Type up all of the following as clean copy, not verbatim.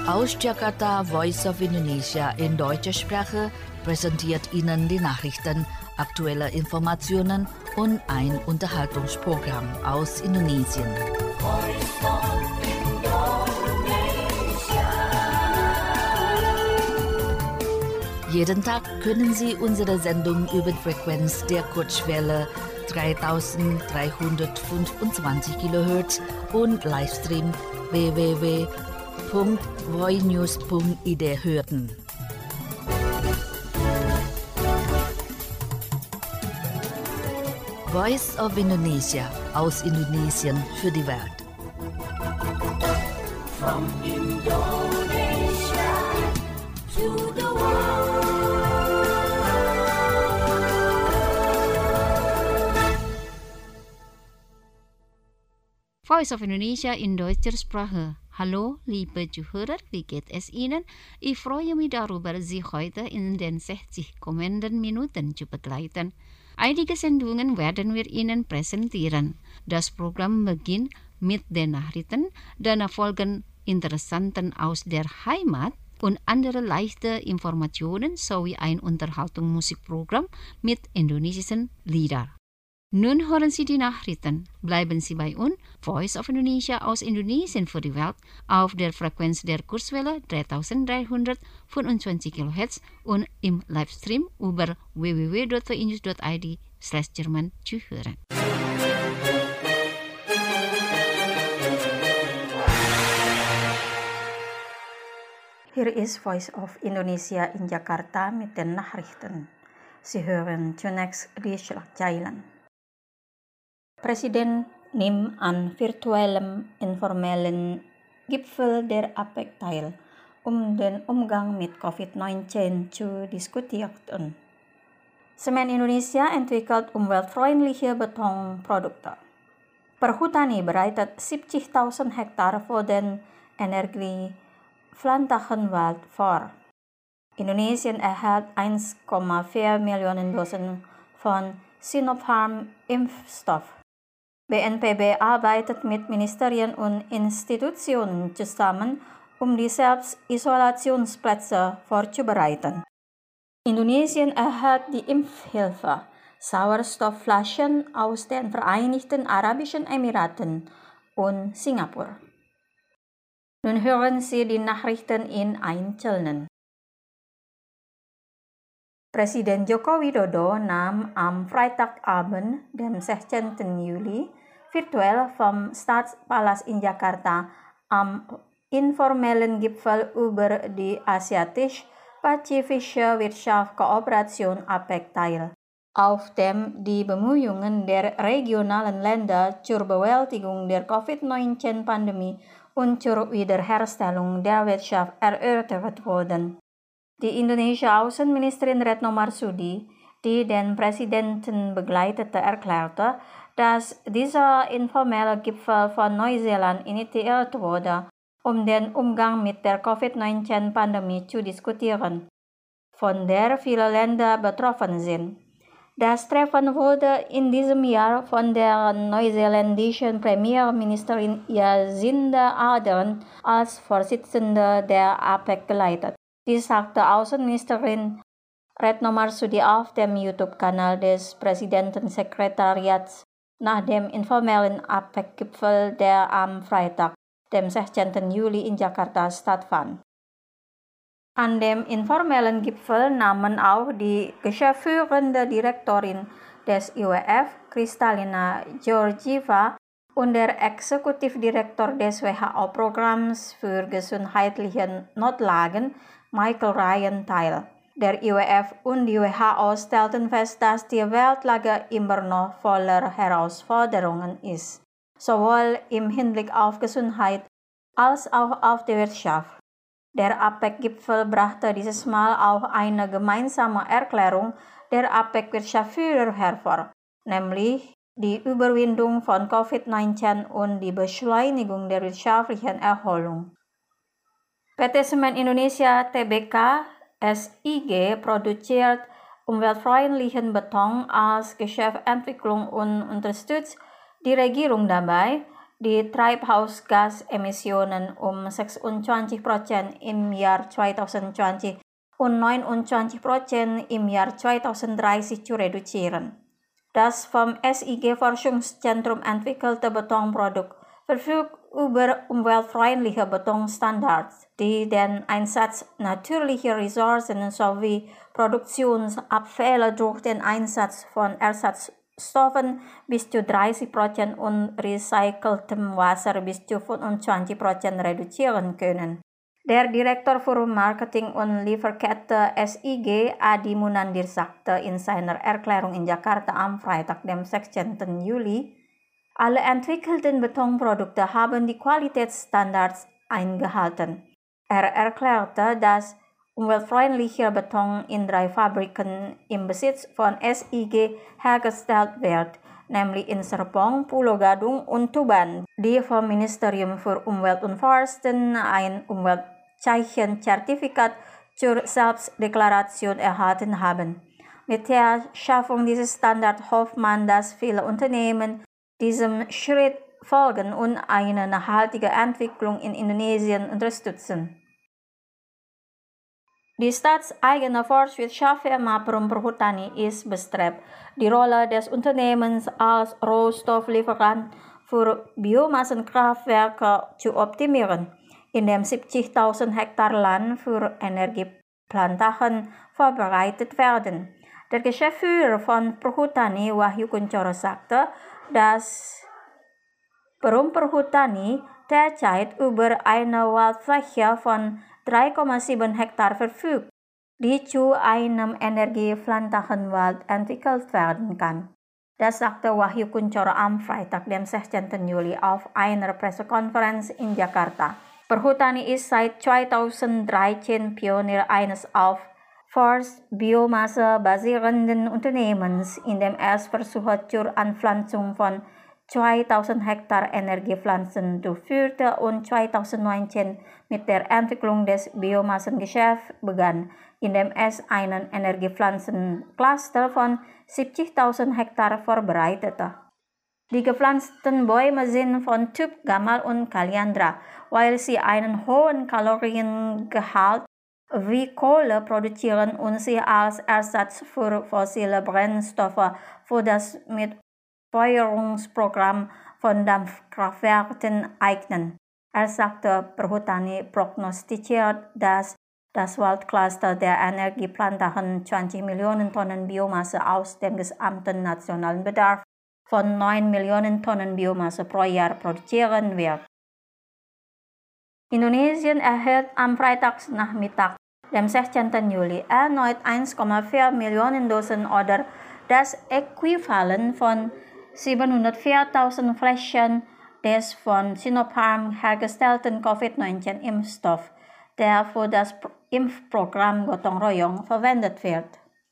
Aus Jakarta, Voice of Indonesia in deutscher Sprache präsentiert Ihnen die Nachrichten, aktuelle Informationen und ein Unterhaltungsprogramm aus Indonesien. Jeden Tag können Sie unsere Sendung über die Frequenz der Kurzwelle 3325 kHz und Livestream www.voinews.id hören. Voice of Indonesia aus Indonesien für die Welt. From Indonesia to the world. Voice of Indonesia in deutscher Sprache. Hallo, liebe Zuhörer, wie geht es Ihnen? Ich freue mich darüber, Sie heute in den 60 kommenden Minuten zu begleiten. Einige Sendungen werden wir Ihnen präsentieren. Das Programm beginnt mit den Nachrichten, danach folgen Interessanten aus der Heimat und andere leichte Informationen sowie ein Unterhaltungsmusikprogramm mit indonesischen Liedern. Nun hören Sie die Nachrichten. Bleiben Sie bei uns, Voice of Indonesia aus Indonesien für die Welt, auf der Frequenz der Kurzwelle 3325 kHz und im Livestream über www.voinews.id/Jerman zu hören. Hier ist Voice of Indonesia in Jakarta mit den Nachrichten. Sie hören zunächst die Schlagzeilen. Presiden nimmt an virtuellem informellen Gipfel der APEC teil, den Umgang mit Covid-19 zu diskutieren. Semen Indonesia entwickelt umweltfreundliche Betonprodukte. Perhutani bereitet 70.000 Hektar für den Energiepflanzenwald vor. Indonesien erhält 1,4 Millionen Dosen von Sinopharm-Impfstoff. BNPB arbeitet mit Ministerien und Institutionen zusammen, die Selbstisolationsplätze vorzubereiten. Indonesien erhält die Impfhilfe Sauerstoffflaschen aus den Vereinigten Arabischen Emiraten und Singapur. Nun hören Sie die Nachrichten in Einzelnen. Presiden Joko Widodo nahm am Freitagabend, dem 16. Juli, virtuell vom Stadtpalast in Jakarta am informellen Gipfel über die Asiatisch-Pazifische Wirtschaftskooperation APEC teil, auf dem die Bemühungen der regionalen Länder zur Bewältigung der Covid-19-Pandemie und zur Wiederherstellung der Wirtschaft erörtert wurden. Die indonesische Außenministerin Retno Marsudi, die den Präsidenten begleitete, erklärte, dass dieser informelle Gipfel von Neuseeland initiiert wurde, den Umgang mit der Covid-19-Pandemie zu diskutieren, von der viele Länder betroffen sind. Das Treffen wurde in diesem Jahr von der neuseeländischen Premierministerin Jacinda Ardern als Vorsitzende der APEC geleitet. Dies sagte Außenministerin Retno Marsudi auf dem YouTube-Kanal des Präsidentensekretariats nach dem informellen APEC-Gipfel, der am Freitag, dem 16. Juli in Jakarta stattfand. An dem informellen Gipfel nahmen auch die geschäftsführende Direktorin des IWF, Kristalina Georgieva, und der Exekutivdirektor des WHO-Programms für gesundheitliche Notlagen, Michael Ryan, teil. Der IWF und die WHO stellten fest, dass die Weltlage immer noch voller Herausforderungen ist, sowohl im Hinblick auf Gesundheit als auch auf die Wirtschaft. Der APEC-Gipfel brachte dieses Mal auch eine gemeinsame Erklärung der APEC-Wirtschaftsführer hervor, nämlich die Überwindung von Covid-19 und die Beschleunigung der wirtschaftlichen Erholung. PT Semen Indonesia Tbk SIG produziert umweltfreundlichen Beton als Geschäftsentwicklung und unterstützt die Regierung dabei, die Treibhausgasemissionen 26% im Jahr 2020 und 29% im Jahr 2030 zu reduzieren. Das vom SIG-Forschungszentrum entwickelte Betonprodukt verfügt über umweltfreundliche Betonstandards, die den Einsatz natürlicher Ressourcen sowie Produktionsabfälle durch den Einsatz von Ersatzstoffen bis zu 30% und recyceltem Wasser bis zu 25% reduzieren können. Der Direktor für Marketing und Lieferkette SIG, Adi Munandir, sagte in seiner Erklärung in Jakarta am Freitag, dem 16. Juli, alle entwickelten Betonprodukte haben die Qualitätsstandards eingehalten. Er erklärte, dass umweltfreundlicher Beton in 3 Fabriken im Besitz von SIG hergestellt wird, nämlich in Serpong, Pulau Gadung und Tuban, die vom Ministerium für Umwelt und Forsten ein Umweltzeichen-Zertifikat zur Selbstdeklaration erhalten haben. Mit der Schaffung dieses Standards hofft man, dass viele Unternehmen diesem Schritt folgen und eine nachhaltige Entwicklung in Indonesien unterstützen. Die staatseigene Forstwirtschaftsfirma Perum Perhutani ist bestrebt, die Rolle des Unternehmens als Rohstofflieferant für Biomassenkraftwerke zu optimieren, indem 70.000 Hektar Land für Energieplantagen vorbereitet werden. Der Geschäftsführer von Perhutani, Wahyu Kuncoro, sagte, dass Perum Perhutani derzeit über eine Waldfläche von 3,7 Hektar verfügt, die zu einem Energieplantagenwald entwickelt werden kann. Das sagte Wahyu Kuncoro am Freitag, dem 16. Juli, auf einer Pressekonferenz in Jakarta. Perhutani ist seit 2013 Pionier eines auf Forstbiomasse basierenden Unternehmens, in dem es Versuche zur Anpflanzung von 2000 Hektar Energiepflanzen durchführte und 2019 mit der Entwicklung des Biomassengeschäfts begann, indem es einen Energiepflanzencluster von 70.000 Hektar vorbereitete. Die gepflanzten Bäume sind von Typ Gamal und Kaliandra, weil sie einen hohen Kaloriengehalt wie Kohle produzieren und sich als Ersatz für fossile Brennstoffe für das Mitfeuerungsprogramm von Dampfkraftwerken eignen. Er sagte, Perhutani prognostiziert, dass das Waldcluster der Energieplantagen 20 Millionen Tonnen Biomasse aus dem gesamten nationalen Bedarf von 9 Millionen Tonnen Biomasse pro Jahr produzieren wird. Indonesien erhält am Freitagnachmittag, dem 16. Juli, erneut 1,4 Millionen Dosen oder das Äquivalent von 704.000 Fläschchen des von Sinopharm hergestellten Covid-19-Impfstoff, der für das Impfprogramm Gotong Royong verwendet wird.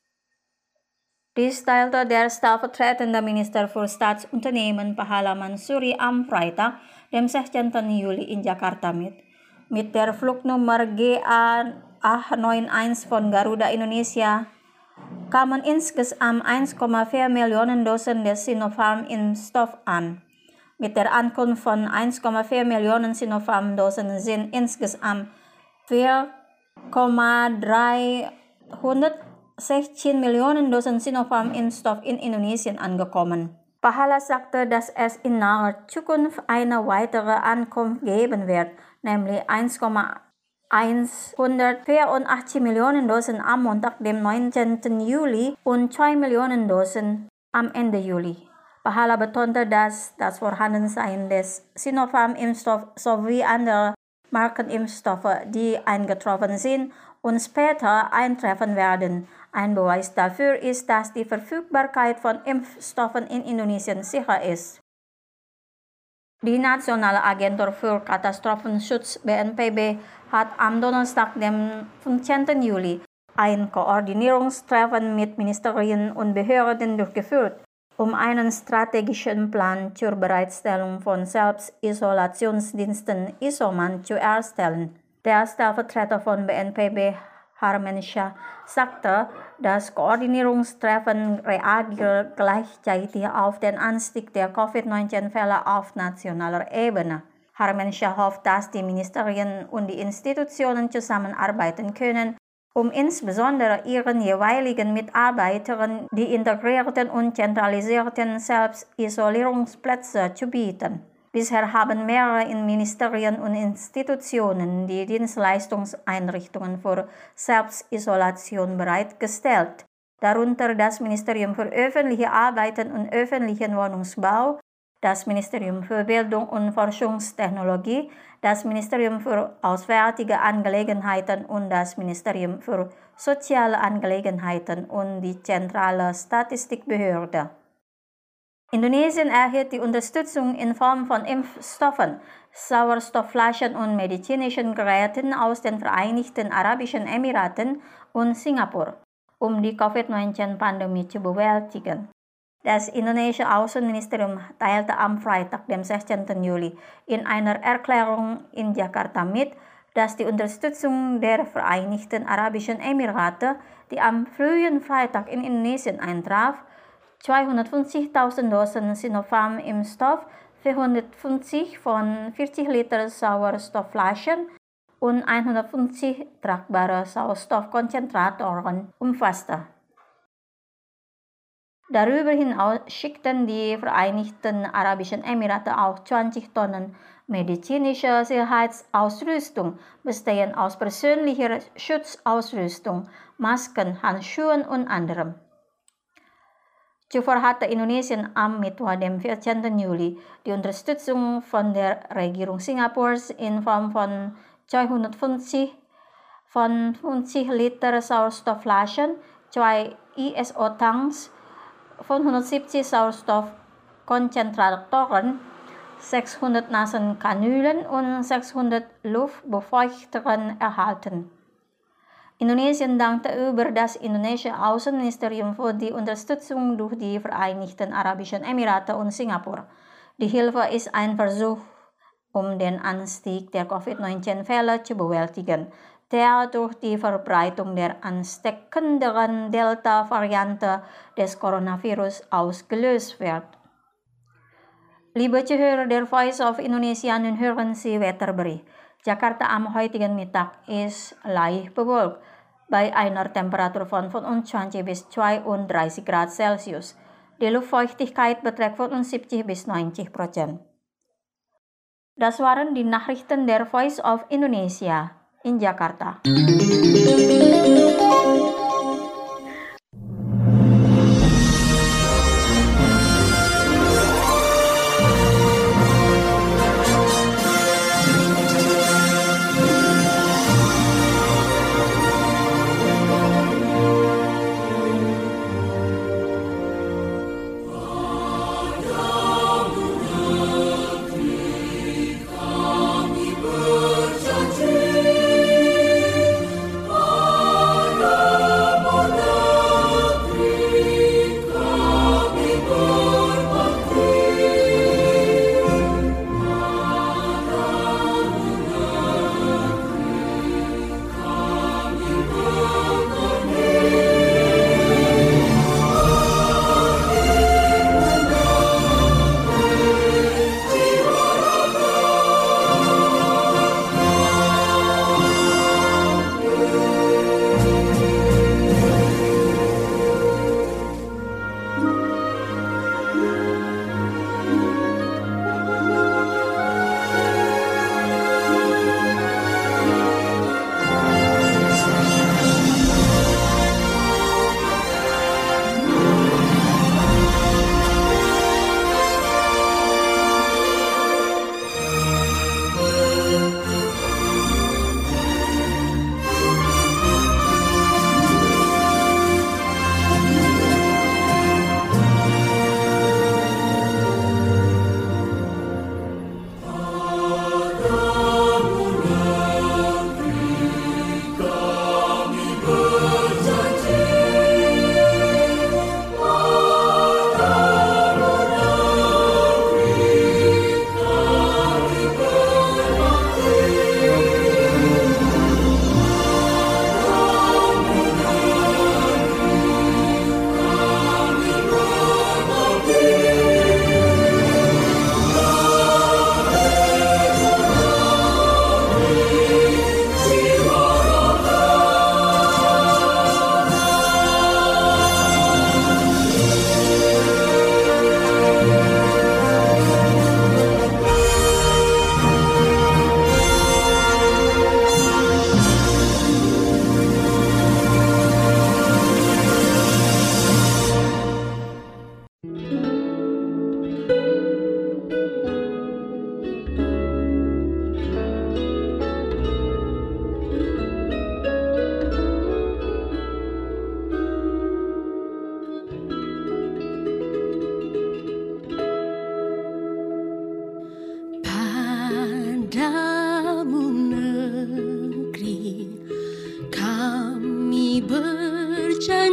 Dies teilte der stellvertretende Minister für Staatsunternehmen Pahala Mansuri am Freitag, dem 16. Juli in Jakarta mit. Mit der Flugnummer GA891 von Garuda Indonesia kamen insgesamt 1,4 Millionen Dosen des Sinopharm-Impfstoff an. Mit der Ankunft von 1,4 Millionen Sinopharm-Dosen sind insgesamt 4,316 Millionen Dosen Sinopharm-Impfstoff in Indonesien angekommen. Pahala sagte, dass es in naher Zukunft eine weitere Ankunft geben wird, nämlich 184 Millionen Dosen am Montag, dem 19. Juli und 2 Millionen Dosen am Ende Juli. Pahala betonte, dass das Vorhandensein des Sinopharm-Impfstoffs sowie anderer Markenimpfstoffe, die eingetroffen sind und später eintreffen werden, ein Beweis dafür ist, dass die Verfügbarkeit von Impfstoffen in Indonesien sicher ist. Die Nationale Agentur für Katastrophenschutz BNPB hat am Donnerstag, dem 15. Juli, ein Koordinierungstreffen mit Ministerien und Behörden durchgeführt, um einen strategischen Plan zur Bereitstellung von Selbstisolationsdiensten Isoman zu erstellen. Der Stellvertreter von BNPB Harmensyah sagte, das Koordinierungstreffen reagiert gleichzeitig auf den Anstieg der Covid-19-Fälle auf nationaler Ebene. Harmensyah hofft, dass die Ministerien und die Institutionen zusammenarbeiten können, um insbesondere ihren jeweiligen Mitarbeitern die integrierten und zentralisierten Selbstisolierungsplätze zu bieten. Bisher haben mehrere Ministerien und Institutionen die Dienstleistungseinrichtungen für Selbstisolation bereitgestellt, darunter das Ministerium für öffentliche Arbeiten und öffentlichen Wohnungsbau, das Ministerium für Bildung und Forschungstechnologie, das Ministerium für Auswärtige Angelegenheiten und das Ministerium für Soziale Angelegenheiten und die zentrale Statistikbehörde. Indonesien erhält die Unterstützung in Form von Impfstoffen, Sauerstoffflaschen und medizinischen Geräten aus den Vereinigten Arabischen Emiraten und Singapur, um die Covid-19-Pandemie zu bewältigen. Das indonesische Außenministerium teilte am Freitag, dem 16. Juli, in einer Erklärung in Jakarta mit, dass die Unterstützung der Vereinigten Arabischen Emirate, die am frühen Freitag in Indonesien eintraf, 250.000 Dosen Sinopharm-Impfstoff, 450 von 40 Liter Sauerstoffflaschen und 150 tragbare Sauerstoffkonzentratoren umfasste. Darüber hinaus schickten die Vereinigten Arabischen Emirate auch 20 Tonnen medizinische Sicherheitsausrüstung, bestehend aus persönlicher Schutzausrüstung, Masken, Handschuhen und anderem. Zuvor hatte Indonesien am Mittwoch, dem 14. Juli, die Unterstützung von der Regierung Singapurs in Form von 250 Liter Sauerstoffflaschen, 2 ISO-Tanks, 570 Sauerstoffkonzentratoren, 600 Nasenkanülen und 600 Luftbefeuchtern erhalten. Indonesien dankte über das indonesische Außenministerium für die Unterstützung durch die Vereinigten Arabischen Emirate und Singapur. Die Hilfe ist ein Versuch, um den Anstieg der Covid-19-Fälle zu bewältigen, der durch die Verbreitung der ansteckenderen Delta-Variante des Coronavirus ausgelöst wird. Liebe Zuhörer der Voice of Indonesia, nun hören Sie Wetterbericht. Jakarta am heutigen Mittag ist leicht bewölkt, bei einer Temperatur von 25 bis 32 Grad Celsius. Die Luftfeuchtigkeit beträgt 75 bis 90%. Das waren die Nachrichten der Voice of Indonesia in Jakarta.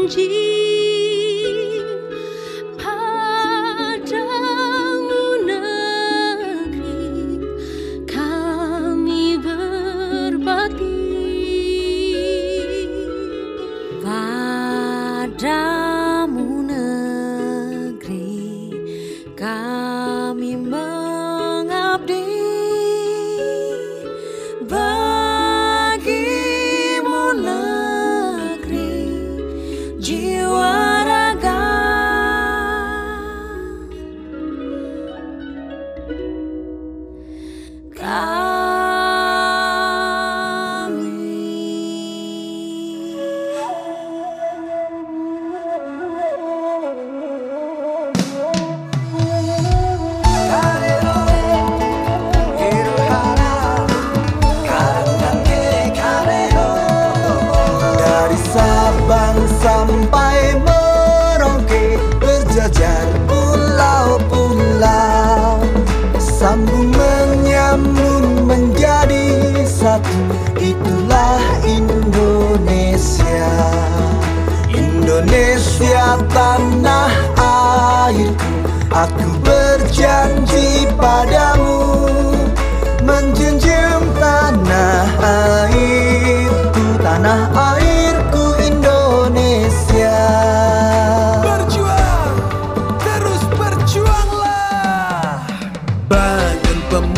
berjanji padamu negeri kami berbakti. Padamu negeri kami mengabdi. Bagimu negeri jiwa raga. Dari Sabang sampai Merauke, berjajar pulau-pulau, sambung menyambung menjadi satu. Itulah Indonesia. Indonesia tanah airku, aku berjanji padamu menjunjung tanah airku, tanah airku Indonesia. Berjuang, terus berjuanglah. Bangun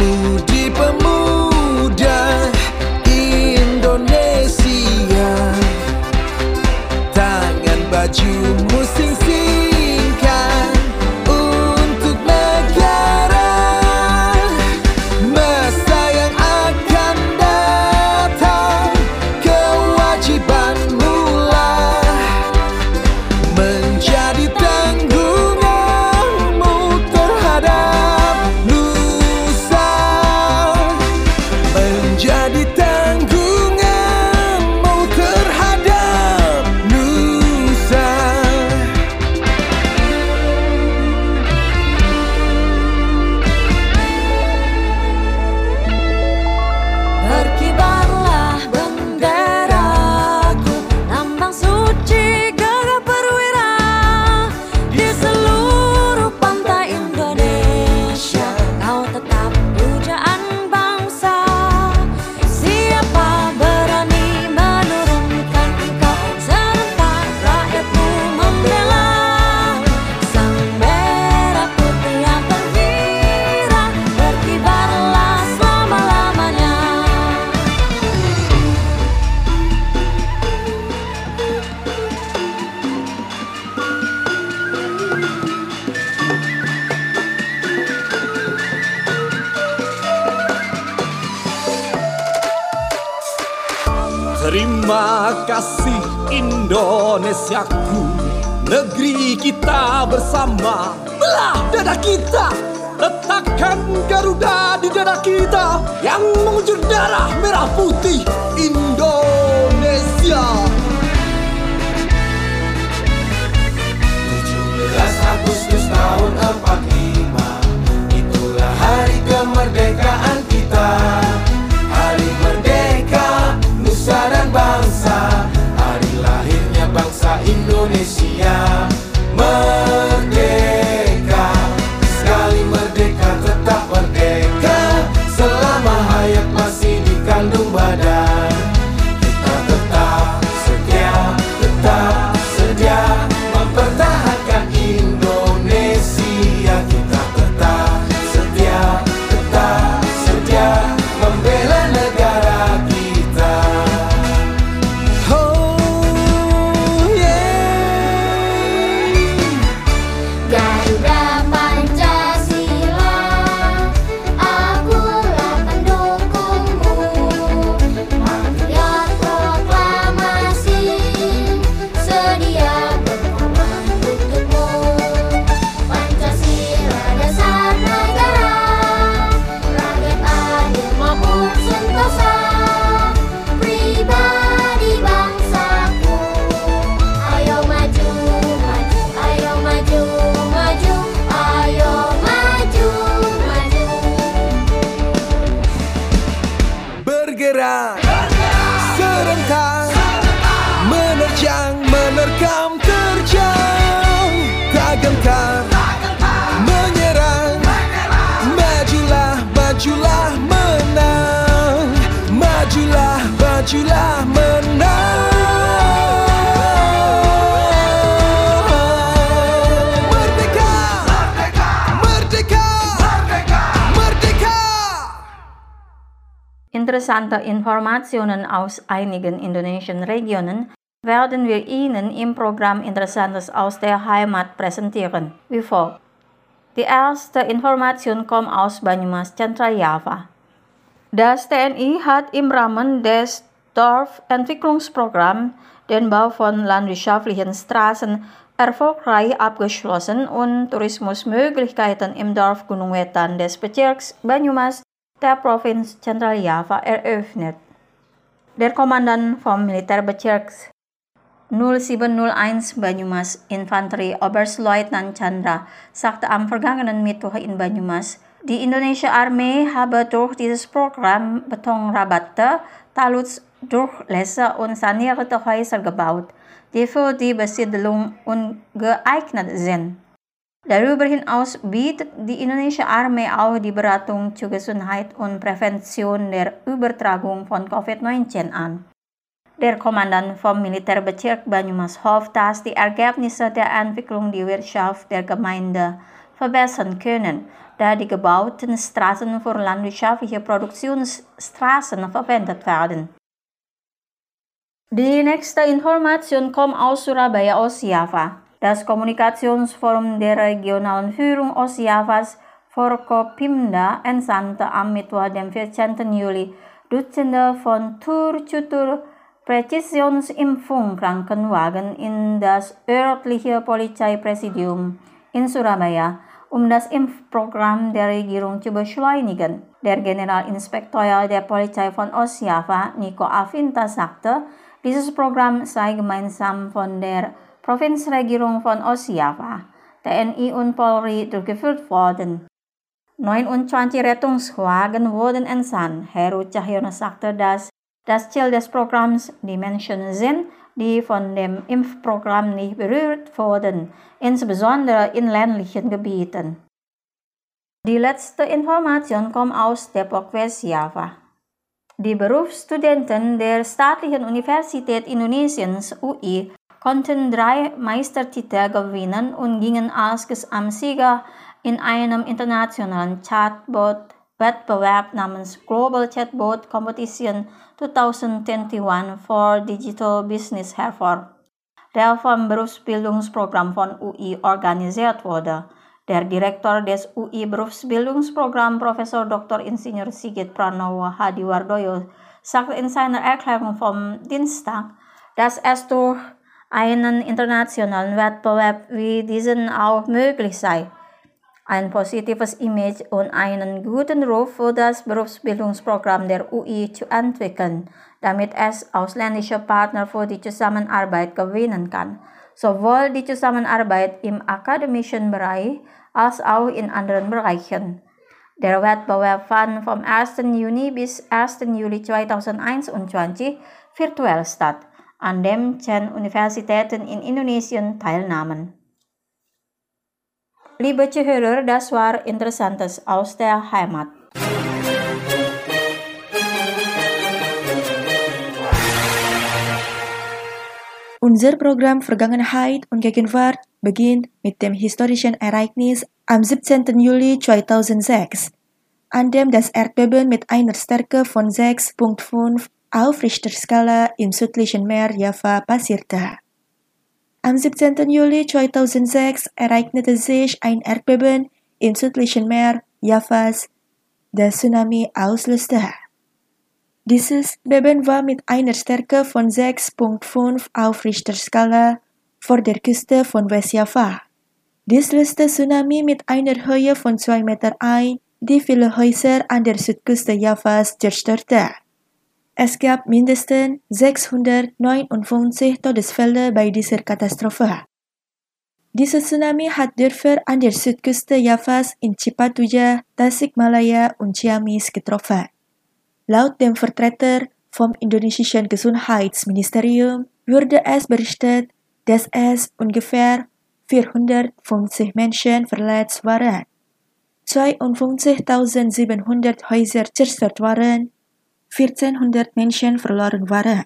pemudi-pemuda Indonesia, tangan bajumu sing-singkan untuk negara. Masa yang akan datang, kewajibanmu lah menjadi tanggunganmu terhadap nusa, menjadi tanggunganmu terhadap nusa. Berkibarlah benderaku, lambang suci gagah perwira di seluruh pantai Indonesia. Kau tetap pujaan bangsa. Siapa berani menurunkan kau, serentak rakyatmu membela sang merah putih yang terkirat. Berkibarlah selama-lamanya. Terima kasih Indonesiaku, negeri kita bersama. Belah dada kita, letakkan Garuda di dada kita yang mengucur darah merah putih Indonesia. 17 Agustus tahun 45, itulah hari kemerdekaan kita. Hari merdeka nusa dan bangsa, hari lahirnya bangsa Indonesia. Merdeka, sekali merdeka tetap merdeka. Selama hayat masih dikandung badan, kita tetap sedia mempertahankan Indonesia. Kita tetap sedia membela negara kita. Oh yeah. Garuda Pancasila, akulah pendukungmu. Patriot proklamasi, sedia berkorban untukmu. Pancasila dasar negara, rakyat adil maupun sentosa. Pribadi bangsaku, ayo maju, maju, ayo maju, maju, ayo maju, maju. Bergerak serentak, menerjang, menerkam interessante Informationen aus einigen indonesischen Regionen werden wir Ihnen im Programm Interessantes aus der Heimat präsentieren, wie folgt. Die erste Information kommt aus Banyumas, Central Java. Das TNI hat im Rahmen des Dorfentwicklungsprogramms den Bau von landwirtschaftlichen Straßen erfolgreich abgeschlossen und Tourismusmöglichkeiten im Dorf Gunung Wetan des Bezirks Banyumas der Provinz Central Java eröffnet. Der Kommandant vom Militärbezirks 0701 Banyumas, Infanterie-Oberstleutnant Chandra, sagte am vergangenen Mittwoch in Banyumas, die indonesische Armee habe durch dieses Programm Betonrabatte, Taluds, Durchlässe und sanierte Häuser gebaut, die für die Besiedlung ungeeignet sind. Darüber hinaus bietet die indonesische Armee auch die Beratung zur Gesundheit und Prävention der Übertragung von Covid-19 an. Der Kommandant vom Militärbezirk Banyumas hofft, dass die Ergebnisse der Entwicklung die Wirtschaft der Gemeinde verbessern können, da die gebauten Straßen für landwirtschaftliche Produktionsstraßen verwendet werden. Die nächste Information kommt aus Surabaya, Ostjava. Das Kommunikationsforum der regionalen Führung Ostjavas, Forkopimda, entsandte am Mittwoch, dem 14. Juli, Dutzende von Tur-Cutur Präzisionsimpfung-Krankenwagen in das örtliche Polizeipräsidium in Surabaya, um das Impfprogramm der Regierung zu beschleunigen. Der Generalinspektor der Polizei von Ostjava, Nico Avinta, sagte, dieses Programm sei gemeinsam von der Provinzregierung von Ostjava, TNI und Polri durchgeführt worden. 29 Rettungswagen wurden entsandt. Heru Cahyono sagte, dass das Ziel des Programms die Menschen sind, die von dem Impfprogramm nicht berührt wurden, insbesondere in ländlichen Gebieten. Die letzte Information kommt aus Depok, Westjava. Die Berufsstudenten der Staatlichen Universität Indonesiens UI konnten 3 Meistertitel gewinnen und gingen als Gesamtsieger in einem internationalen Chatbot-Wettbewerb namens Global Chatbot Competition 2021 for Digital Business hervor, der vom Berufsbildungsprogramm von UI organisiert wurde. Der Direktor des UI Berufsbildungsprogramm, Professor Dr. Ingenieur Sigit Pranowo Hadiwardoyo, sagte in seiner Erklärung vom Dienstag, dass es durch einen internationalen Wettbewerb wie diesen auch möglich sei, ein positives Image und einen guten Ruf für das Berufsbildungsprogramm der UI zu entwickeln, damit es ausländische Partner für die Zusammenarbeit gewinnen kann, sowohl die Zusammenarbeit im akademischen Bereich als auch in anderen Bereichen. Der Wettbewerb fand vom 1. Juni bis 1. Juli 2021 virtuell statt, an dem 10 Universitäten in Indonesien teilnahmen. Liebe Zuhörer, das war Interessantes aus der Heimat. Unser Programm Vergangenheit und Gegenwart beginnt mit dem historischen Ereignis am 17. Juli 2006, an dem das Erdbeben mit einer Stärke von 6,5 auf Richterskala im südlichen Meer Java passierte. Am 17. Juli 2006 ereignete sich ein Erdbeben im südlichen Meer Javas, das Tsunami auslöste. Dieses Beben war mit einer Stärke von 6,5 auf Richterskala vor der Küste von Westjava. Dies löste Tsunami mit einer Höhe von 2 Meter ein, die viele Häuser an der Südküste Javas zerstörte. Es gab mindestens 659 Todesfälle bei dieser Katastrophe. Dieser Tsunami hat Dörfer an der Südküste Javas in Cipatujah, Tasikmalaya und Ciamis getroffen. Laut dem Vertreter vom indonesischen Gesundheitsministerium wurde es berichtet, dass es ungefähr 450 Menschen verletzt waren, 52.700 Häuser zerstört waren, 1400 Menschen verloren waren.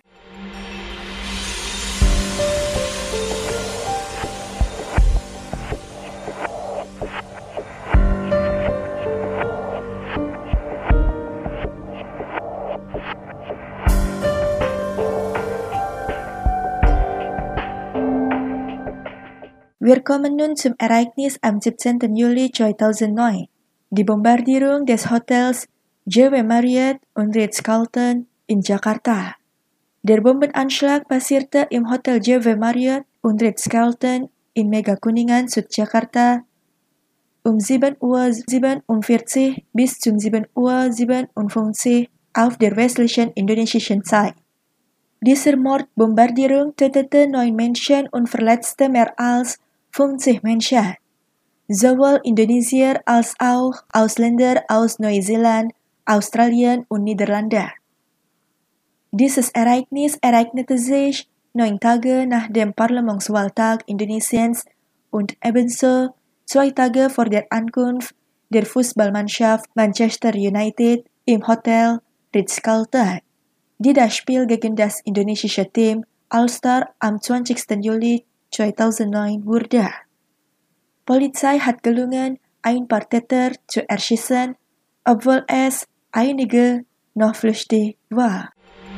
Wir kommen nun zum Ereignis am 17. Juli 2009. Die Bombardierung des Hotels JW Marriott und Ritz-Carlton in Jakarta. Der Bombenanschlag passierte im Hotel JW Marriott und Ritz-Carlton in Megakuningan, Südjakarta um 7:47 Uhr bis zum 7:57 Uhr auf der westlichen indonesischen Zeit. Diese Mordbombardierung tötete 9 Menschen und verletzte mehr als 50 Menschen, sowohl Indonesier als auch Ausländer aus Neuseeland, Australien und Niederlande. Dieses Ereignis ereignete sich 9 Tage nach dem Parlamentswahltag Indonesiens und ebenso 2 Tage vor der Ankunft der Fußballmannschaft Manchester United im Hotel Ritz-Carlton, die das Spiel gegen das indonesische Team All-Star am 20. Juli 2009 wurde. Polizei hat gelungen, ein paar Täter zu erschießen, obwohl es einige noch flüchtig war.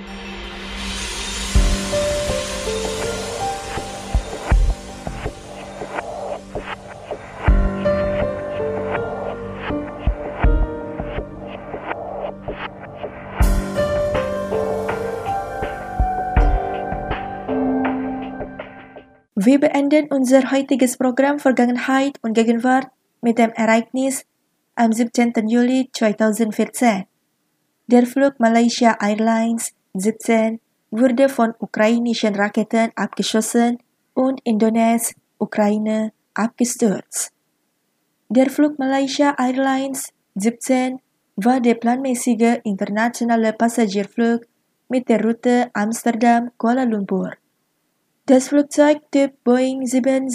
Wir beenden unser heutiges Programm Vergangenheit und Gegenwart mit dem Ereignis am 17. Juli 2014. Der Flug Malaysia Airlines 17 wurde von ukrainischen Raketen abgeschossen und Indonesien, Ukraine abgestürzt. Der Flug Malaysia Airlines 17 war der planmäßige internationale Passagierflug mit der Route Amsterdam-Kuala Lumpur. Das Flugzeug Typ Boeing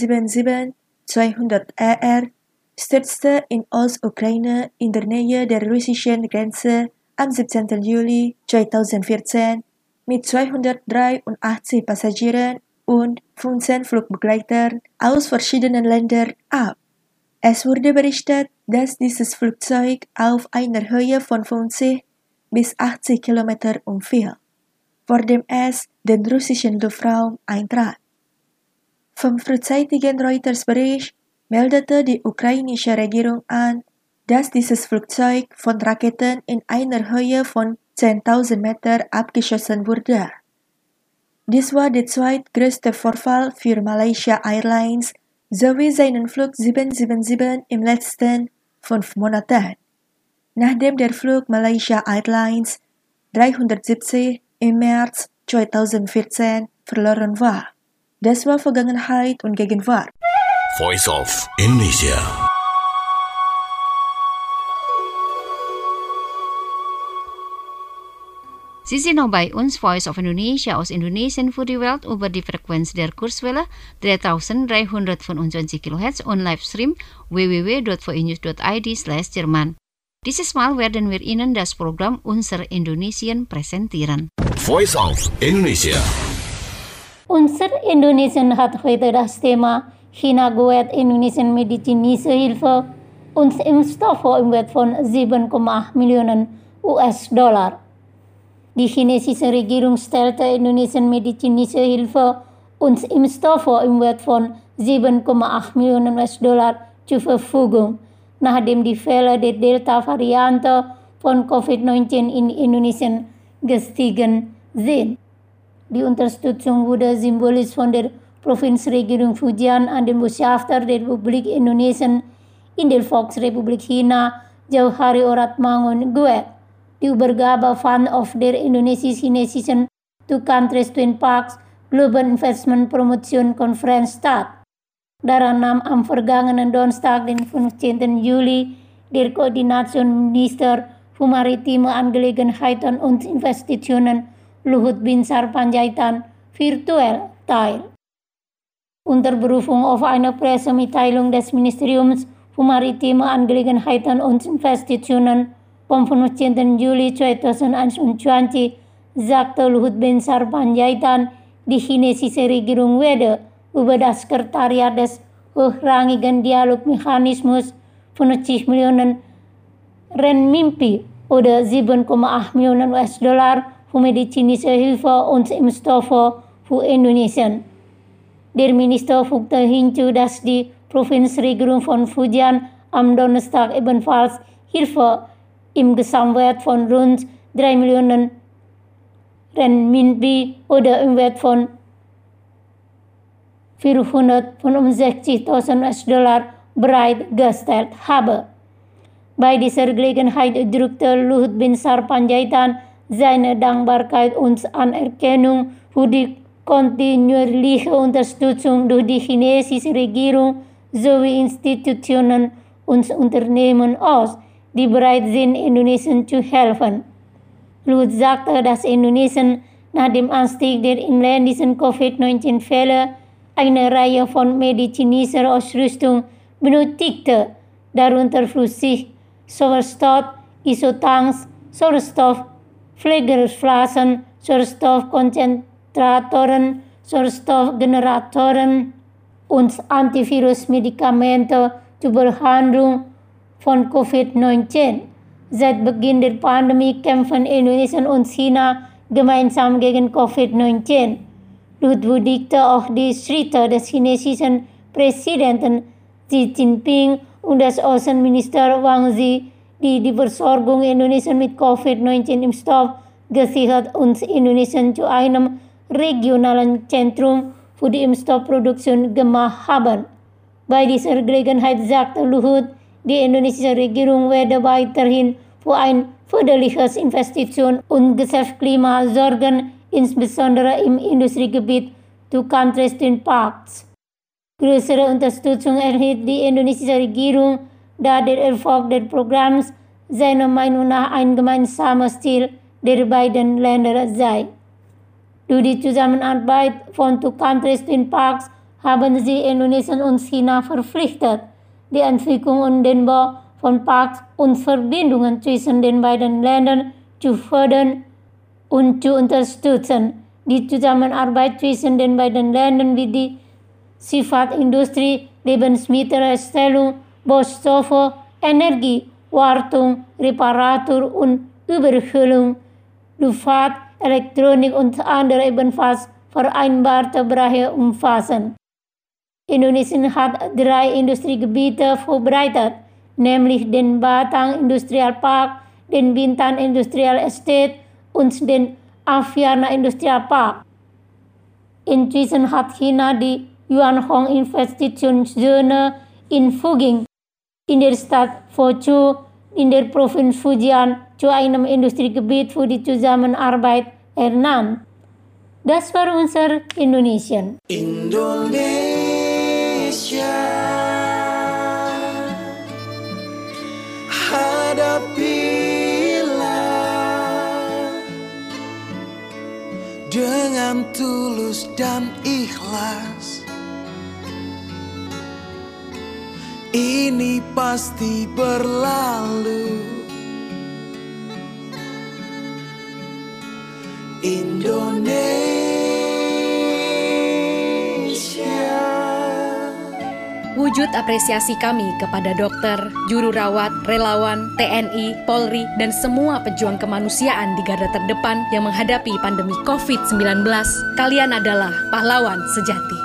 777-200ER stürzte in Ostukraine in der Nähe der russischen Grenze am 17. Juli 2014 mit 283 Passagieren und 15 Flugbegleitern aus verschiedenen Ländern ab. Es wurde berichtet, dass dieses Flugzeug auf einer Höhe von 50 bis 80 Kilometer umfiel, vor dem es den russischen Luftraum eintrat. Vom frühzeitigen Reuters-Bericht meldete die ukrainische Regierung an, dass dieses Flugzeug von Raketen in einer Höhe von 10.000 Meter abgeschossen wurde. Dies war der zweitgrößte Vorfall für Malaysia Airlines sowie seinen Flug 777 im letzten 5 Monaten, nachdem der Flug Malaysia Airlines 370 im März 2014 verloren war. Das war Vergangenheit und Gegenwart. Voice of Indonesia. Sie sind noch bei uns, Voice of Indonesia aus Indonesien für die Welt über die Frequenz der Kurzwelle 3325 kHz und Livestream www.voinews.id/Jerman. Dieses Mal werden wir Ihnen das Programm Unser Indonesien präsentieren. Voice of Indonesia. Unser Indonesien hat heute das Thema China gewährt Indonesien medizinische Hilfe und Impfstoffe im Wert von 7,8 Millionen US-Dollar. Die chinesische Regierung stellte Indonesien medizinische Hilfe und Impfstoffe im Wert von 7,8 Millionen US-Dollar zur Verfügung, nachdem die Fälle der Delta-Variante von Covid-19 in Indonesien gestiegen sind. Die Unterstützung wurde symbolisch von der Provinzregierung Fujian an den Botschafter der Republik Indonesien in der Volksrepublik China, Jauhari Oratmangun, gewährt. Die Übergabe fand auf der indonesisch-chinesischen Two Countries Twin Parks Global Investment Promotion Conference statt. Daran nahm am vergangenen Donnerstag, den 15. Juli, der Koordinationsminister für maritime Angelegenheiten und Investitionen Luhut Binsar Panjaitan virtuell teil. Unter Berufung auf eine Pressemitteilung des Ministeriums für maritime Angelegenheiten und Investitionen vom 15. Juli 2021 sagte Luhut Binsar Panjaitan, die chinesische Regierung werde über das Sekretariat des hochrangigen Dialogmechanismus 50 Millionen Renminbi oder 7,8 Millionen US-Dollar für medizinische Hilfe und Impfstoffe für Indonesien. Der Minister fügte hinzu, dass die Provinzregierung von Fujian am Donnerstag ebenfalls Hilfe im Gesamtwert von rund 3 Millionen Renminbi oder im Wert von 465.000 US-Dollar bereitgestellt habe. Bei dieser Gelegenheit drückte Luhut Binsar Panjaitan seine Dankbarkeit und Anerkennung für die kontinuierliche Unterstützung durch die chinesische Regierung sowie Institutionen und Unternehmen aus, die bereit sind, Indonesien zu helfen. Luhut sagte, dass Indonesien nach dem Anstieg der inländischen Covid-19-Fälle eine Reihe von medizinischer Ausrüstung benötigte, darunter Flüssig, Sauerstoff, Isotanks, Sauerstoffpflegerflaschen, Sauerstoffkonzentratoren, Sauerstoffgeneratoren und Antivirusmedikamente zur Behandlung von Covid-19. Seit Beginn der Pandemie kämpfen Indonesien und China gemeinsam gegen Covid-19. Luhut würdigte auch die Schritte des chinesischen Präsidenten Xi Jinping und des Außenministers Wang Yi, die die Versorgung Indonesiens mit Covid-19-Impfstoff gesichert und Indonesien zu einem regionalen Zentrum für die Impfstoffproduktion gemacht haben. Bei dieser Gelegenheit sagte Luhut, die indonesische Regierung werde weiterhin für ein förderliches Investition- und Geschäftsklima sorgen, insbesondere im Industriegebiet Two Countries Twin Parks. Größere Unterstützung erhielt die indonesische Regierung, da der Erfolg des Programms seiner Meinung nach ein gemeinsames Ziel der beiden Länder sei. Durch die Zusammenarbeit von Two Countries Twin Parks haben sie Indonesien und China verpflichtet, die Entwicklung und den Bau von Parks und Verbindungen zwischen den beiden Ländern zu fördern und zu unterstützen. Die Zusammenarbeit zwischen den beiden Ländern wie die Schifffahrtindustrie, Lebensmittelherstellung, Baustoffe, Energie, Wartung, Reparatur und Überholung, Luftfahrt, Elektronik und andere ebenfalls vereinbarte Bereiche umfassen. Indonesien hat 3 Industriegebiete vorbereitet, nämlich den Batang Industrial Park, den Bintan Industrial Estate und den Aviana Industrial Park. Inzwischen hat China die Yuanhong Investitionszone in Fuging in der Stadt Fuzhou in der Provinz Fujian zu einem Industriegebiet für die Zusammenarbeit ernannt. Das war unser Indonesien. Hadapilah dengan tulus dan ikhlas. Ini pasti berlalu. Indonesia. Wujud apresiasi kami kepada dokter, juru rawat, relawan, TNI, Polri, dan semua pejuang kemanusiaan di garda terdepan yang menghadapi pandemi COVID-19. Kalian adalah pahlawan sejati.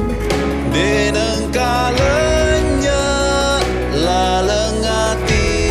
Denengkalanya lalengati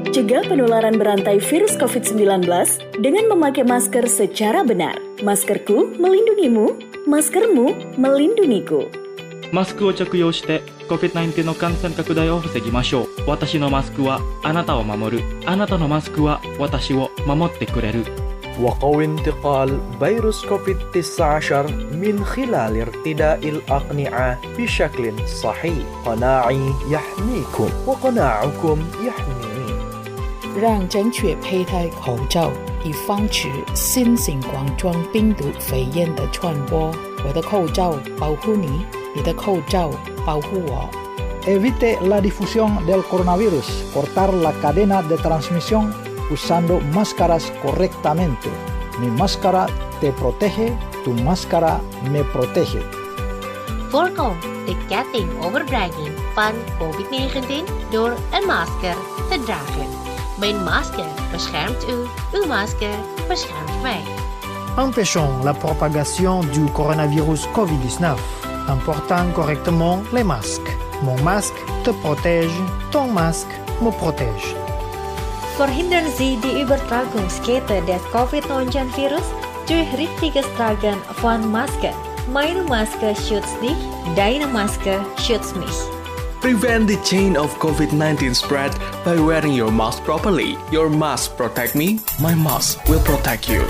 Cegah penularan berantai virus COVID-19 dengan memakai masker secara benar. Maskerku melindungimu, maskermu melindungiku. マスクを着用して COVID-19 の感染拡大を防ぎましょう。私のマスクはあなたを守る。あなたのマスクは私を守ってくれる。 وقوي انتقال فيروس كوفيد-19 من خلال ارتداء الأقنعة بشكل صحيح. قناعي يحميكم وقناعكم يحميني. 让正确佩戴口罩，以防止新型冠状病毒肺炎的传播。我的口罩保护你，你的口罩保护我。 Evite la difusión del coronavirus. Cortar la cadena de transmisión usando máscaras correctamente. Mi máscara te protege, tu máscara me protege. Voorkom de ketting overbrenging van COVID-19 door een masker te dragen. Mijn masker beschermt u, uw masker beschermt mij. Empêchons la propagation du coronavirus COVID-19 en portant correctement les masques. Mon masque te protège, ton masque me protège. Verhindern Sie die Übertragungskette des Covid-19-Virus durch richtiges Tragen von Masken. Meine Maske schützt dich, deine Maske schützt mich. Prevent the chain of COVID-19 spread by wearing your mask properly. Your mask protect me, my mask will protect you.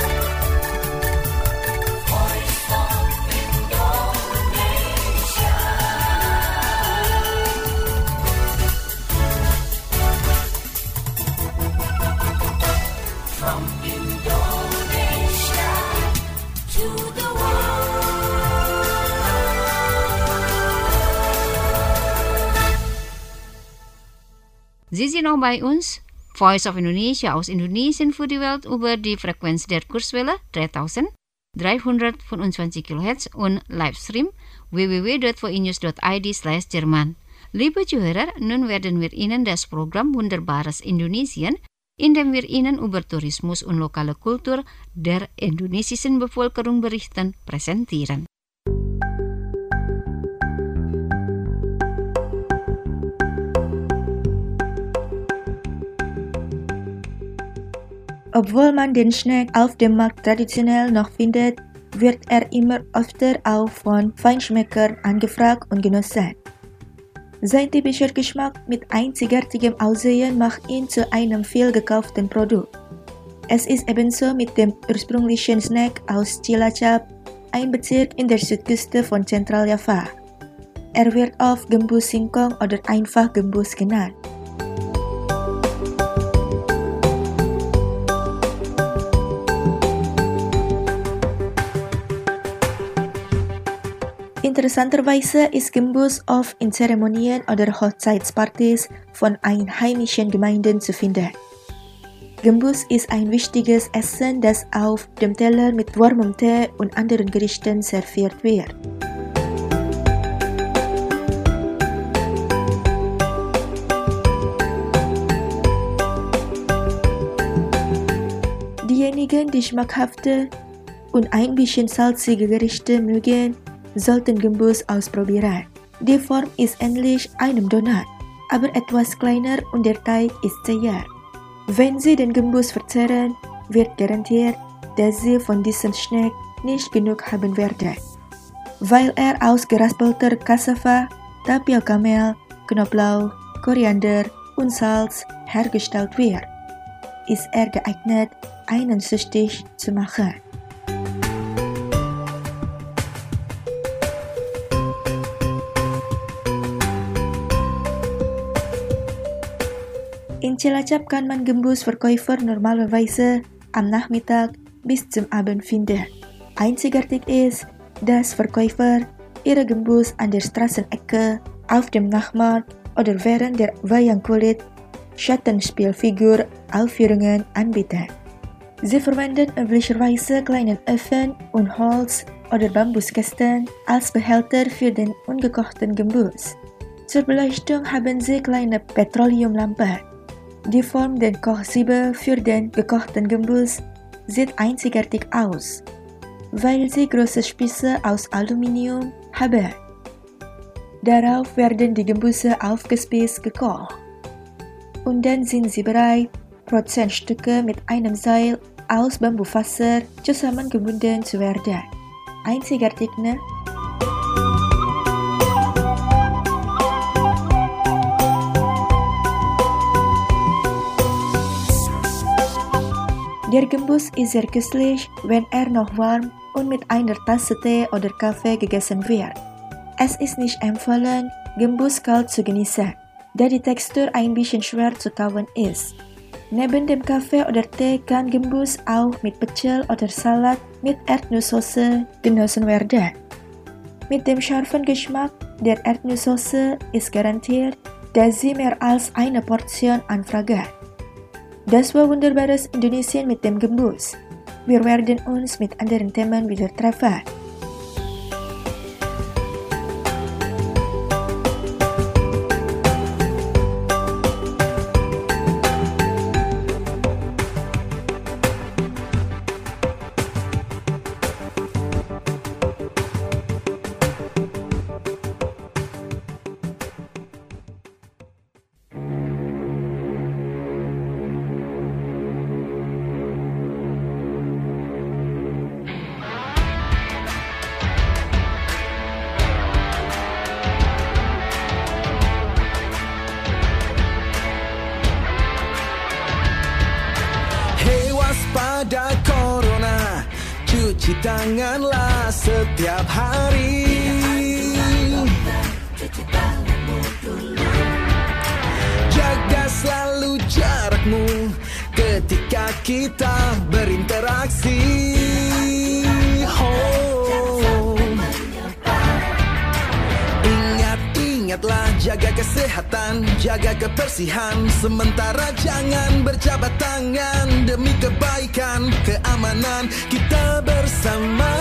Sie sind noch bei uns, Voice of Indonesia aus Indonesien für die Welt über die Frequenz der Kurzwelle 3325 kHz und Livestream www.voinews.id/Jerman. Liebe Zuhörer, nun werden wir Ihnen das Programm Wunderbares Indonesien, in dem wir Ihnen über Tourismus und lokale Kultur der indonesischen Bevölkerung berichten, präsentieren. Obwohl man den Snack auf dem Markt traditionell noch findet, wird er immer öfter auch von Feinschmeckern angefragt und genossen. Sein typischer Geschmack mit einzigartigem Aussehen macht ihn zu einem viel gekauften Produkt. Es ist ebenso mit dem ursprünglichen Snack aus Cilacap, ein Bezirk in der Südküste von Zentraljava. Er wird oft Gembus Singkong oder einfach Gembus genannt. Interessanterweise ist Gembus oft in Zeremonien oder Hochzeitspartys von einheimischen Gemeinden zu finden. Gembus ist ein wichtiges Essen, das auf dem Teller mit warmem Tee und anderen Gerichten serviert wird. Diejenigen, die schmackhafte und ein bisschen salzige Gerichte mögen, sollten Gembus ausprobieren. Die Form ist ähnlich einem Donut, aber etwas kleiner und der Teig ist zäher. Wenn Sie den Gembus verzehren, wird garantiert, dass Sie von diesem Snack nicht genug haben werden. Weil er aus geraspelter Cassava, Tapioca-Mehl, Knoblauch, Koriander und Salz hergestellt wird, ist er geeignet, einen süchtig zu machen. In Cilacap kann man Gembus-Verkäufer normalerweise am Nachmittag bis zum Abend finden. Einzigartig ist, dass Verkäufer ihre Gembus an der Straßenecke, auf dem Nachmarkt oder während der Wayang-Kulit Schattenspielfigur-Aufführungen anbieten. Sie verwenden üblicherweise kleinen Öfen und Holz- oder Bambuskästen als Behälter für den ungekochten Gembus. Zur Beleuchtung haben sie kleine Petroleumlampen. Die Form der Kochsiebe für den gekochten Gembus sieht einzigartig aus, weil sie große Spieße aus Aluminium haben. Darauf werden die Gembusse aufgespießt gekocht. und dann sind sie bereit, Prozentstücke mit einem Seil aus Bambufaser zusammengebunden zu werden. Einzigartignya, der Gembus ist sehr köstlich, wenn noch warm und mit einer Tasse Tee oder Kaffee gegessen wird. Es ist nicht empfohlen, Gembus kalt zu genießen, da die Textur ein bisschen schwer zu kauen ist. Neben dem Kaffee oder Tee kann Gembus auch mit Pecel oder Salat mit Erdnusssoße genossen werden. Mit dem scharfen Geschmack der Erdnusssoße ist garantiert, dass sie mehr als eine Portion anfragen. Das war wunderbares Indonesien mit dem Gembus. Wir werden uns mit anderen Themen wieder treffen. Waspada corona, cuci tanganlah setiap hari. Jaga selalu jarakmu ketika kita berinteraksi. Ingatlah jaga kesehatan, jaga kebersihan. Sementara jangan berjabat tangan demi kebaikan, keamanan kita bersama.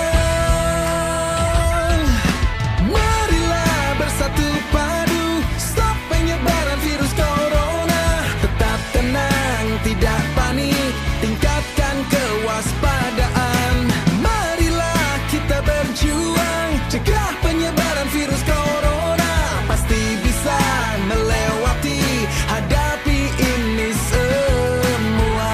Marilah bersatu padu, stop penyebaran virus corona. Tetap tenang, tidak panik, tingkatkan kewaspadaan. Marilah kita berjuang, cegah penyebaran virus corona. Pasti bisa melewati, hadapi ini semua.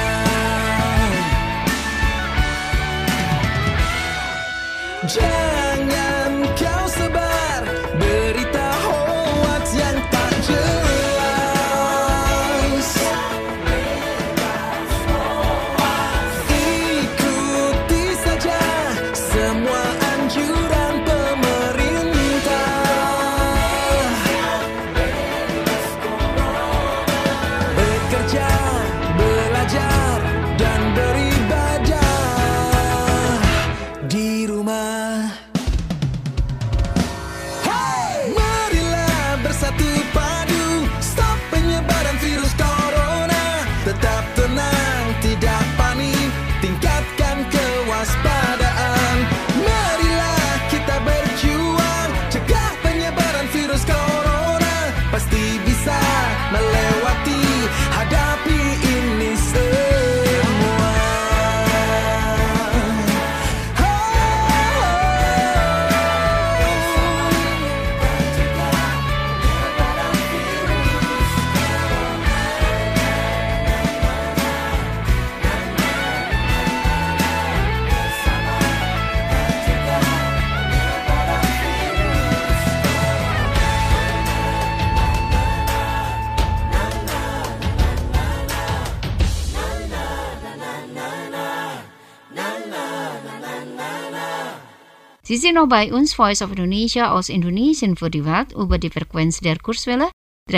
Jangan kau sebar berita hoax yang tak jelas. Ikuti saja semua anjuran pemerintah. Bekerja, belajar, dan beribadah di rumah. Marilah bersatu padu, stop penyebaran virus corona. Tetap tenang, tidak panik, tingkatkan kewaspadaan. Marilah kita berjuang, cegah penyebaran virus corona. Pasti bisa melewati, hadapi ini semua. Sie sind noch bei uns, Voice of Indonesia aus Indonesien für die Welt über die Frequenz der Kurzwelle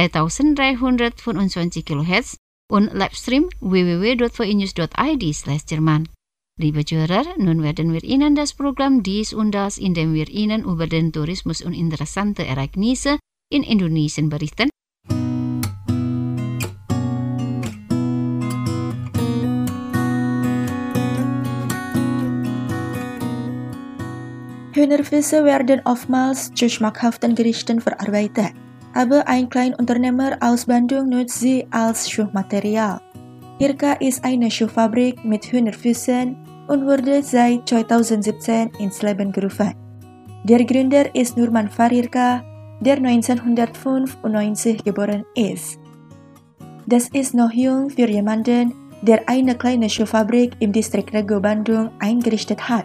3325 kHz und Livestream www.vinews.id/Jerman. Liebe Zuhörer, nun werden wir Ihnen das Programm dies und das, indem wir Ihnen über den Tourismus und interessante Ereignisse in Indonesien berichten. Hühnerfüße werden oftmals zu schmackhaften Gerichten verarbeitet, aber ein Kleinunternehmer aus Bandung nutzt sie als Schuhmaterial. Irka ist eine Schuhfabrik mit Hühnerfüßen und wurde seit 2017 ins Leben gerufen. Der Gründer ist Nurman Farirka, der 1995 geboren ist. Das ist noch jung für jemanden, der eine kleine Schuhfabrik im Distrikt Rego Bandung eingerichtet hat.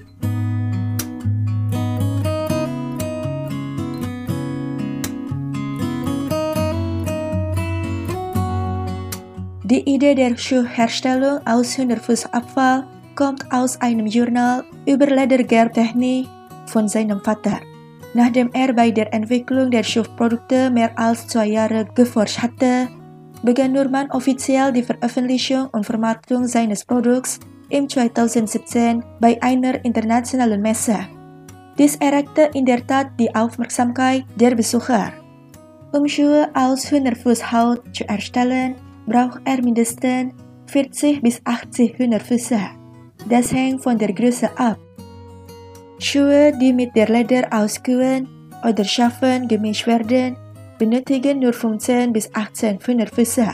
Die Idee der Schuhherstellung aus Hühnerfußabfall kommt aus einem Journal über Ledergerbtechnik von seinem Vater. Nachdem er bei der Entwicklung der Schuhprodukte mehr als 2 Jahre geforscht hatte, begann Nurman offiziell die Veröffentlichung und Vermarktung seines Produkts im 2017 bei einer internationalen Messe. Dies erregte in der Tat die Aufmerksamkeit der Besucher. Um Schuhe aus Hühnerfußhaut zu erstellen, braucht er mindestens 40 bis 80 Hühnerfüße. Das hängt von der Größe ab. Schuhe, die mit der Leder aus Kühen oder Schafen gemischt werden, benötigen nur 15 bis 18 Hühnerfüße.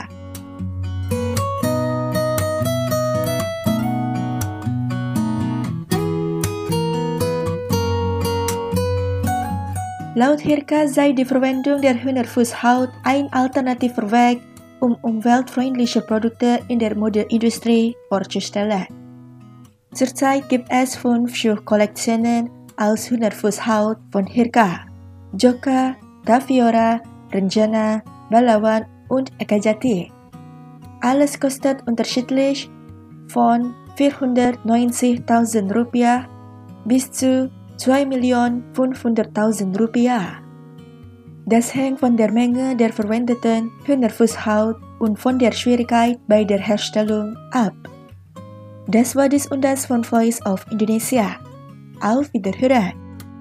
Laut Hirka sei die Verwendung der Hühnerfußhaut ein alternativer Weg, um umweltfreundliche Produkte in der Modeindustrie vorzustellen. Zurzeit gibt es 5 Schuhkollektionen aus Hühnerfußhaut von Hirka, Joka, Tafiora, Renjana, Balawan und Ekajati. Alles kostet unterschiedlich von 490.000 Rupiah bis zu 2.500.000 Rupiah. Das hängt von der Menge der verwendeten Hühnerfußhaut und von der Schwierigkeit bei der Herstellung ab. Das war das und das von Voice of Indonesia. Auf Wiederhören!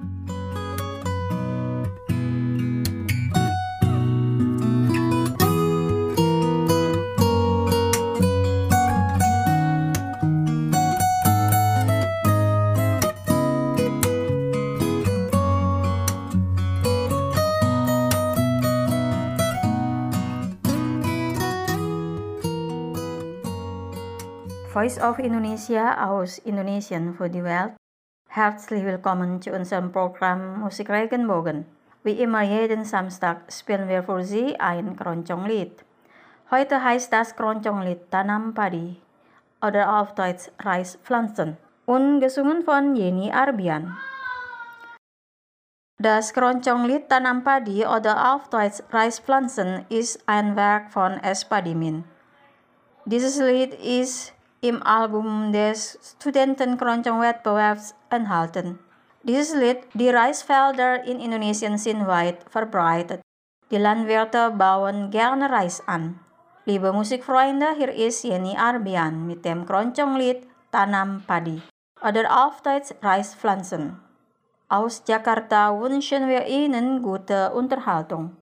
Voice of Indonesia aus Indonesien für die Welt. Herzlich willkommen zu unserem Programm Musik Regenbogen. Wie immer jeden Samstag spielen wir für Sie ein Keroncong-Lied. Heute heißt das Keroncong-Lied Tanam Padi oder auf Deutsch Reispflanzen und gesungen von Yeni Arbian. Das Keroncong-Lied Tanam Padi oder auf Deutsch Reispflanzen ist ein Werk von S. Padimin. Dieses Lied ist im Album des Studenten-Keroncong-Wettbewerbs enthalten. Dieses Lied, die Reisfelder in Indonesien sind weit verbreitet. Die Landwirte bauen gerne Reis an. Liebe Musikfreunde, hier ist Yeni Arbian mit dem Keroncong-Lied Tanam Padi oder auf Deutsch Reispflanzen. Aus Jakarta wünschen wir Ihnen gute Unterhaltung.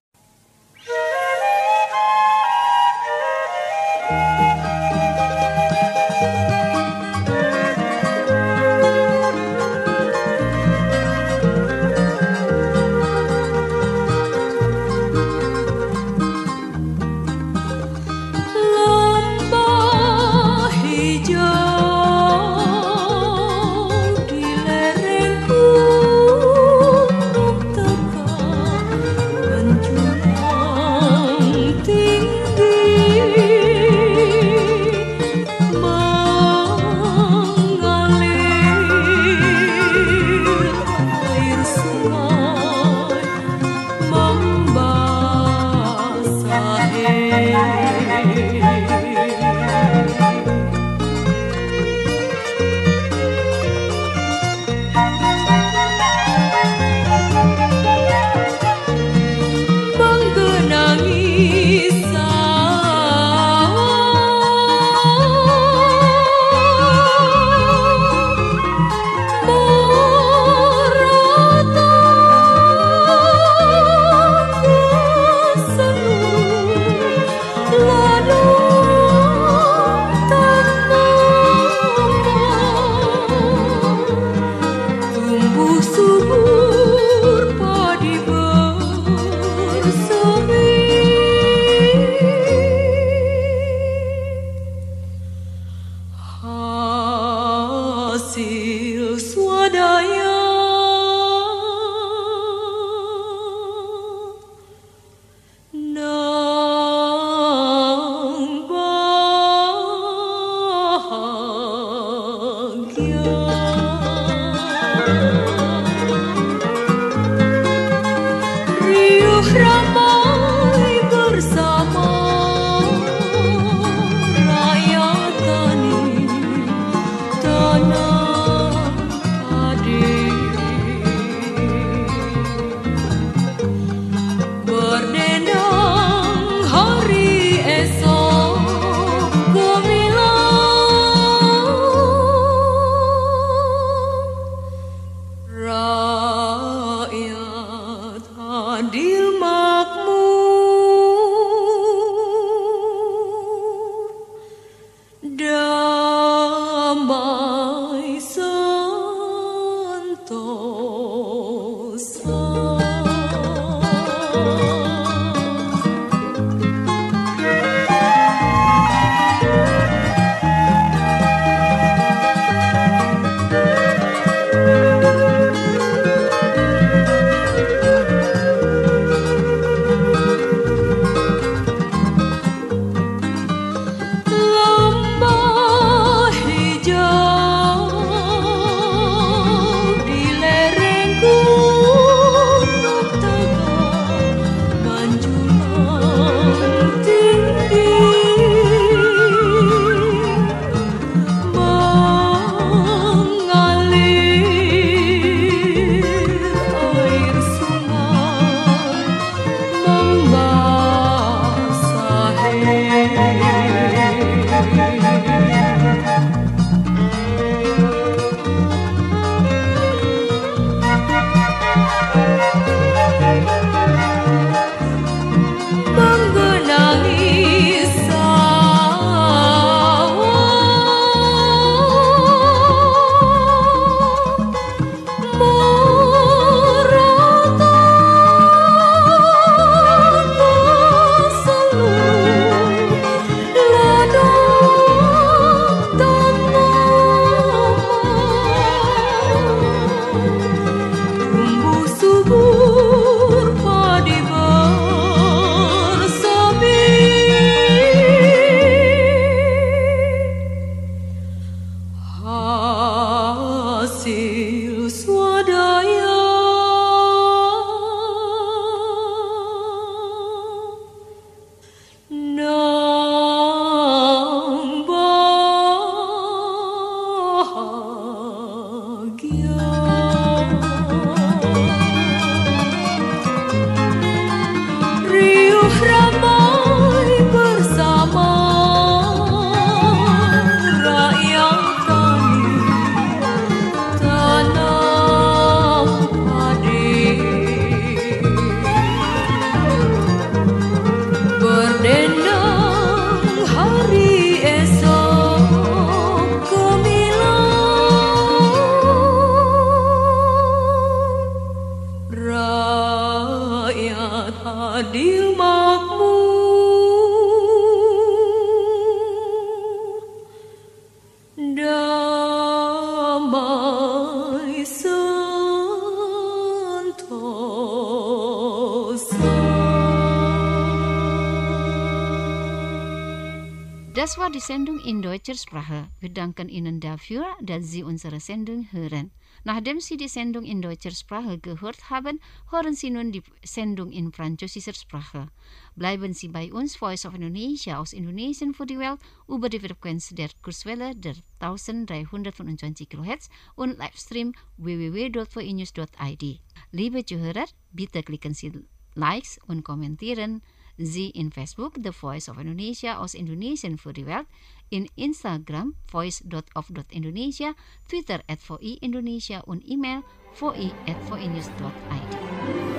Das war die Sendung in deutscher Sprache. Wir danken Ihnen dafür, dass Sie unsere Sendung hören. Nachdem Sie die Sendung in deutscher Sprache gehört haben, hören Sie nun die Sendung in französischer Sprache. Bleiben Sie bei uns, Voice of Indonesia aus Indonesien für die Welt, über die Frequenz der Kurzwelle der 1325 kHz und Livestream www.voinews.id. Liebe Zuhörer, bitte klicken Sie Likes und kommentieren Sie in Facebook The Voice of Indonesia aus Indonesien für die Welt, in Instagram voice.of.indonesia, Twitter @voi Indonesia und E-Mail voi@voinews.id.